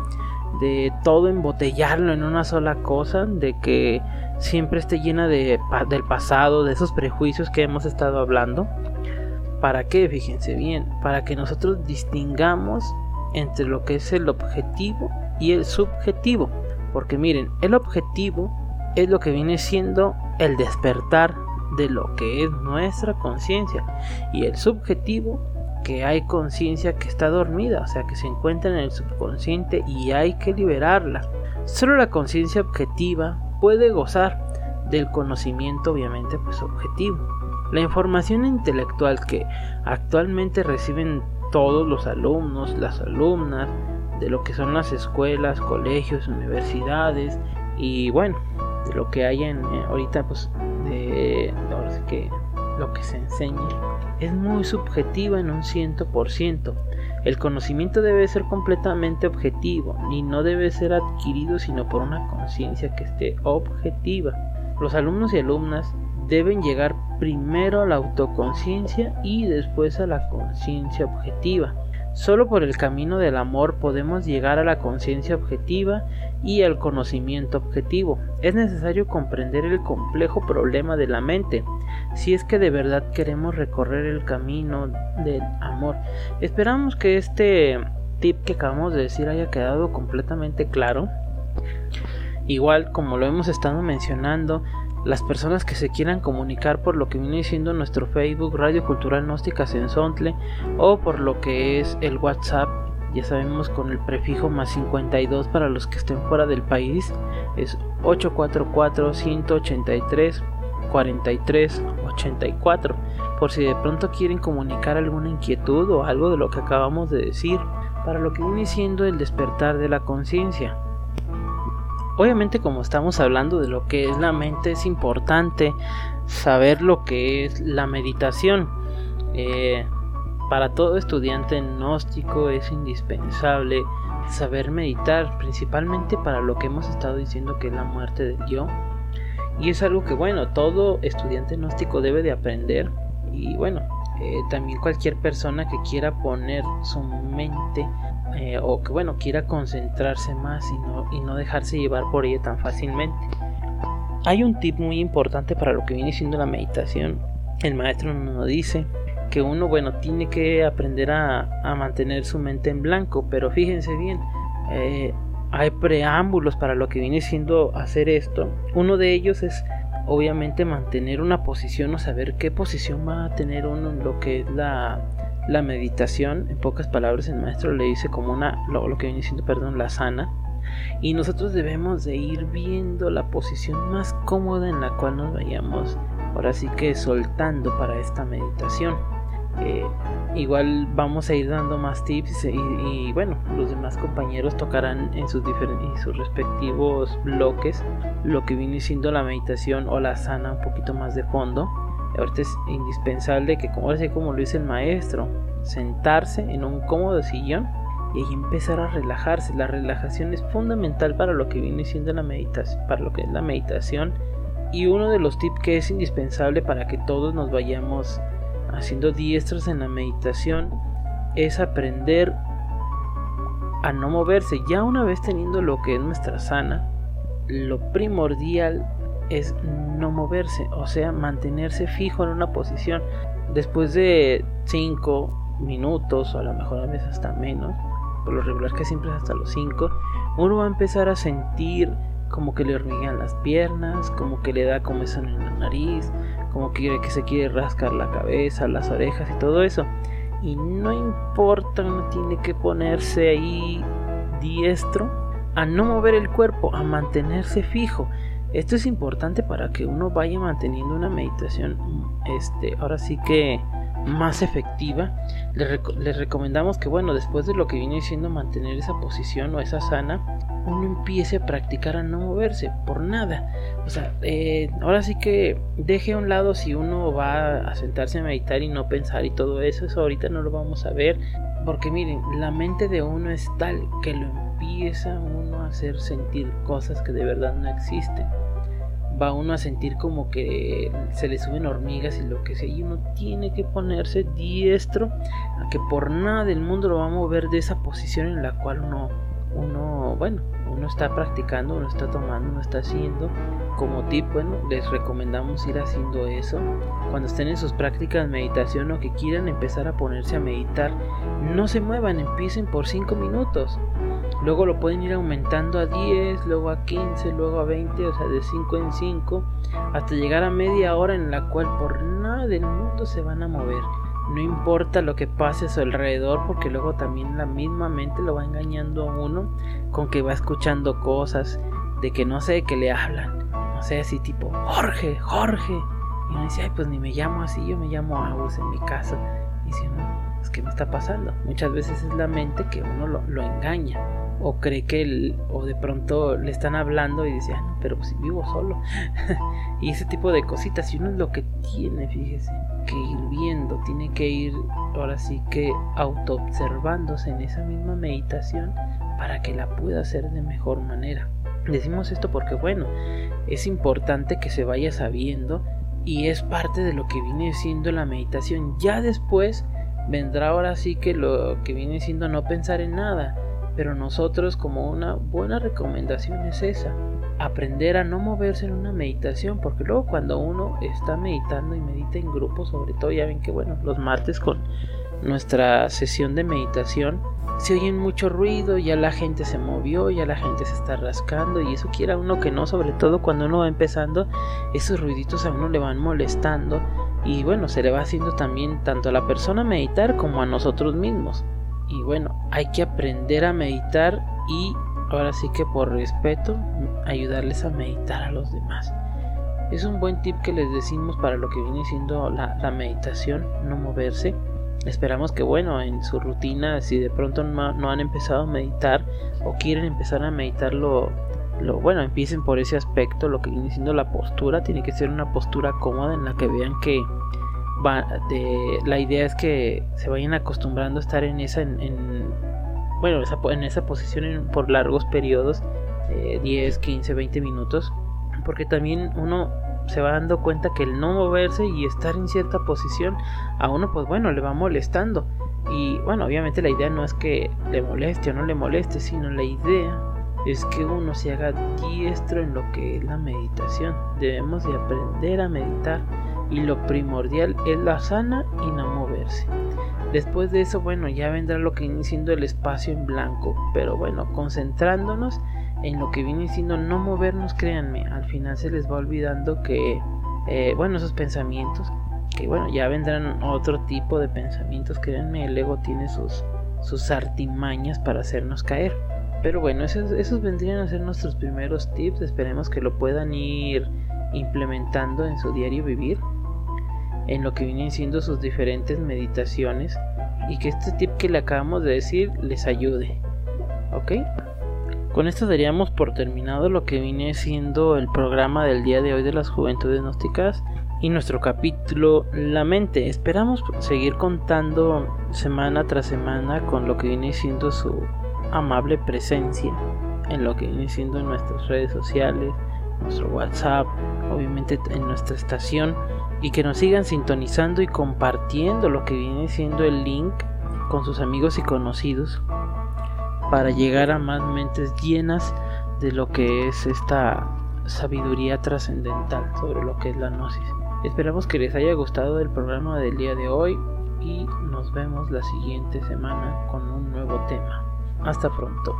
de todo embotellarlo en una sola cosa, de que siempre esté llena de, del pasado, de esos prejuicios que hemos estado hablando. ¿Para qué? Fíjense bien, para que nosotros distingamos entre lo que es el objetivo y el subjetivo. Porque miren, el objetivo es lo que viene siendo el despertar de lo que es nuestra conciencia, y el subjetivo, que hay conciencia que está dormida, o sea que se encuentra en el subconsciente y hay que liberarla. Solo la conciencia objetiva puede gozar del conocimiento, obviamente pues objetivo. La información intelectual que actualmente reciben todos los alumnos, las alumnas, de lo que son las escuelas, colegios, universidades, y bueno, de lo que hay en eh, ahorita pues de ahora sí que lo que se enseña es muy subjetiva en un ciento por ciento. El conocimiento debe ser completamente objetivo y no debe ser adquirido sino por una conciencia que esté objetiva. Los alumnos y alumnas deben llegar primero a la autoconciencia y después a la conciencia objetiva. Solo por el camino del amor podemos llegar a la conciencia objetiva y al conocimiento objetivo. Es necesario comprender el complejo problema de la mente, si es que de verdad queremos recorrer el camino del amor. Esperamos que este tip que acabamos de decir haya quedado completamente claro. Igual, como lo hemos estado mencionando, las personas que se quieran comunicar por lo que viene siendo nuestro Facebook Radio Cultural Gnóstica Sensontle, o por lo que es el WhatsApp, ya sabemos, con el prefijo más cincuenta y dos para los que estén fuera del país, es ocho cuatro cuatro, uno ocho tres, cuatro tres ocho cuatro, por si de pronto quieren comunicar alguna inquietud o algo de lo que acabamos de decir, para lo que viene siendo el despertar de la conciencia. Obviamente, como estamos hablando de lo que es la mente, es importante saber lo que es la meditación. Eh, para todo estudiante gnóstico es indispensable saber meditar, principalmente para lo que hemos estado diciendo que es la muerte del yo. Y es algo que, bueno, todo estudiante gnóstico debe de aprender. Y bueno, eh, también cualquier persona que quiera poner su mente Eh, o que bueno quiera concentrarse más y no, y no dejarse llevar por ella tan fácilmente. Hay un tip muy importante para lo que viene siendo la meditación. El maestro nos dice que uno bueno tiene que aprender a, a mantener su mente en blanco, pero fíjense bien, eh, hay preámbulos para lo que viene siendo hacer esto. Uno de ellos es obviamente mantener una posición, o saber qué posición va a tener uno en lo que es la La meditación. En pocas palabras, el maestro le dice como una, lo, lo que viene siendo, perdón, la sana. Y nosotros debemos de ir viendo la posición más cómoda en la cual nos vayamos, ahora sí que soltando para esta meditación. Eh, igual vamos a ir dando más tips y, y bueno, los demás compañeros tocarán en sus, en sus respectivos bloques lo que viene siendo la meditación o la sana un poquito más de fondo. Ahorita es indispensable que, como, así como lo dice el maestro, sentarse en un cómodo sillón y ahí empezar a relajarse. La relajación es fundamental para lo que viene siendo la meditación, para lo que es la meditación. Y uno de los tips que es indispensable para que todos nos vayamos haciendo diestros en la meditación es aprender a no moverse. Ya una vez teniendo lo que es nuestra sana, lo primordial es no moverse, o sea, mantenerse fijo en una posición. Después de cinco minutos, o a lo mejor a veces hasta menos, por lo regular que siempre es hasta los cinco, uno va a empezar a sentir como que le hormiguean las piernas, como que le da comezón en la nariz, como que, que se quiere rascar la cabeza, las orejas y todo eso. Y no importa, uno tiene que ponerse ahí diestro a no mover el cuerpo, a mantenerse fijo. Esto es importante para que uno vaya manteniendo una meditación, este, ahora sí que más efectiva. Les, rec- les recomendamos que, bueno, después de lo que viene siendo mantener esa posición o esa sana, uno empiece a practicar a no moverse por nada. O sea, eh, ahora sí que deje a un lado si uno va a sentarse a meditar y no pensar y todo eso. Eso ahorita no lo vamos a ver, porque miren, la mente de uno es tal que lo empieza uno a hacer sentir cosas que de verdad no existen. Va uno a sentir como que se le suben hormigas y lo que sea, y uno tiene que ponerse diestro a que por nada del mundo lo va a mover de esa posición en la cual uno uno, bueno, uno está practicando, uno está tomando, uno está haciendo. Como tip, bueno, les recomendamos ir haciendo eso. Cuando estén en sus prácticas de meditación o que quieran empezar a ponerse a meditar, no se muevan, empiecen por cinco minutos. Luego lo pueden ir aumentando a diez, luego a quince, luego a veinte, o sea, de cinco en cinco, hasta llegar a media hora en la cual por nada del mundo se van a mover. No importa lo que pase a su alrededor, porque luego también la misma mente lo va engañando a uno con que va escuchando cosas de que no sé, que le hablan, no sé, así tipo Jorge, Jorge, y uno dice, ay, pues ni me llamo así, yo me llamo Agus en mi caso. Y dice, no, es que me está pasando. Muchas veces es la mente que uno lo, lo engaña, o cree que él, o de pronto le están hablando y dice, ah, no, pero pues vivo solo. Y ese tipo de cositas, y uno es lo que tiene, fíjese, que ir viendo, tiene que ir ahora sí que autoobservándose en esa misma meditación para que la pueda hacer de mejor manera. Decimos esto porque, bueno, es importante que se vaya sabiendo y es parte de lo que viene siendo la meditación. Ya después vendrá ahora sí que lo que viene siendo no pensar en nada, pero nosotros, como una buena recomendación es esa, aprender a no moverse en una meditación, porque luego cuando uno está meditando y medita en grupo, sobre todo, ya ven que bueno, los martes con nuestra sesión de meditación se oyen mucho ruido, ya la gente se movió, ya la gente se está rascando, y eso quiera uno que no, sobre todo cuando uno va empezando, esos ruiditos a uno le van molestando, y bueno, se le va haciendo también tanto a la persona meditar como a nosotros mismos. Y bueno, hay que aprender a meditar y ahora sí que por respeto ayudarles a meditar a los demás. Es un buen tip que les decimos para lo que viene siendo la, la meditación, no moverse. Esperamos que bueno, en su rutina, si de pronto no, no han empezado a meditar o quieren empezar a meditar, lo, lo, bueno, empiecen por ese aspecto. Lo que viene siendo la postura, tiene que ser una postura cómoda en la que vean que va, de, la idea es que se vayan acostumbrando a estar en esa, en, en bueno, esa, en esa posición en, por largos periodos, eh, diez, quince, veinte minutos, porque también uno se va dando cuenta que el no moverse y estar en cierta posición a uno, pues bueno, le va molestando. Y bueno, obviamente la idea no es que le moleste o no le moleste, sino la idea es que uno se haga diestro en lo que es la meditación. Debemos de aprender a meditar y lo primordial es la asana y no moverse. Después de eso, bueno, ya vendrá lo que viene siendo el espacio en blanco, pero bueno, concentrándonos en lo que viene siendo no movernos, créanme, al final se les va olvidando que, eh, bueno, esos pensamientos, que bueno, ya vendrán otro tipo de pensamientos, créanme, el ego tiene sus, sus artimañas para hacernos caer. Pero bueno, esos, esos vendrían a ser nuestros primeros tips, esperemos que lo puedan ir implementando en su diario vivir, en lo que vienen siendo sus diferentes meditaciones, y que este tip que le acabamos de decir les ayude, ¿ok? Con esto daríamos por terminado lo que viene siendo el programa del día de hoy de las Juventudes Gnósticas y nuestro capítulo La Mente. Esperamos seguir contando semana tras semana con lo que viene siendo su amable presencia en lo que viene siendo nuestras redes sociales, nuestro WhatsApp, obviamente en nuestra estación, y que nos sigan sintonizando y compartiendo lo que viene siendo el link con sus amigos y conocidos para llegar a más mentes llenas de lo que es esta sabiduría trascendental sobre lo que es la gnosis. Esperamos que les haya gustado el programa del día de hoy y nos vemos la siguiente semana con un nuevo tema. Hasta pronto.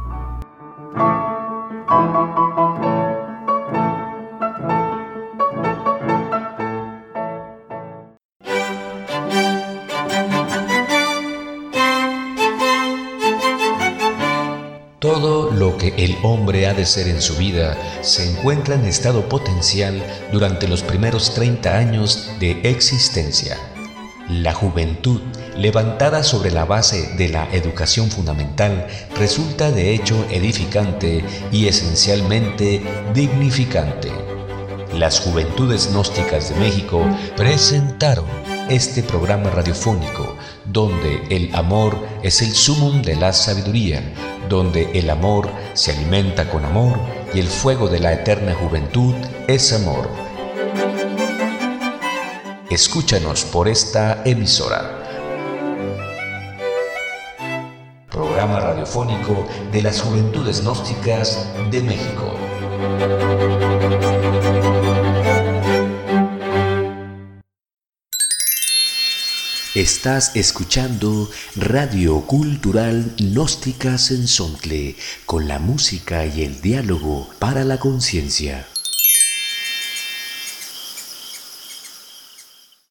Todo lo que el hombre ha de ser en su vida se encuentra en estado potencial durante los primeros treinta años de existencia. La juventud, levantada sobre la base de la educación fundamental, resulta de hecho edificante y esencialmente dignificante. Las Juventudes Gnósticas de México presentaron este programa radiofónico, donde el amor es el sumum de la sabiduría, donde el amor se alimenta con amor y el fuego de la eterna juventud es amor. Escúchanos por esta emisora. Programa Radio radiofónico de las Juventudes Gnósticas de México. Estás escuchando Radio Cultural Gnóstica Sensontle, con la música y el diálogo para la conciencia.